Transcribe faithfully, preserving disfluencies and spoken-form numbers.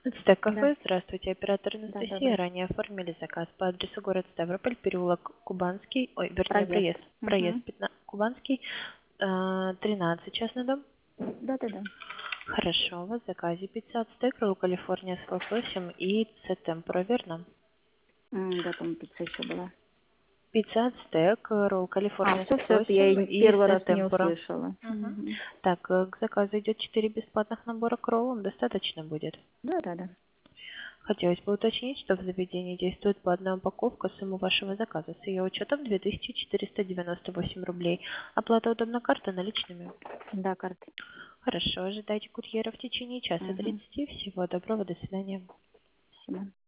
Стек Да, кафе, здравствуйте, оператор да, Анастасия. добрый. Ранее оформили заказ по адресу город Ставрополь, переулок Кубанский, ой, вернее, Проезд. проезд, проезд Угу. пятнадцать, Кубанский, э, тринадцать, частный дом. Да, да, да. Хорошо, у вас в заказе пятьдесят стек, ролл Калифорния с лососем и темпура, верно? М, Да, там пицца еще была. пятьдесят стек, ролл А, Калифорния все, с все, я лососем и и первый раз не темпура. услышала. Мгм. Угу. Так, э, к заказу идет четыре бесплатных набора к роллам, достаточно будет. Да, да, да. Хотелось бы уточнить, что в заведении действует по одной упаковка. Сумму вашего заказа с ее учетом две тысячи четыреста девяносто восемь рублей. Оплата удобна карта наличными. Да, карты. Хорошо, ожидайте курьера в течение часа Угу. тридцати. Всего доброго, до свидания. Спасибо.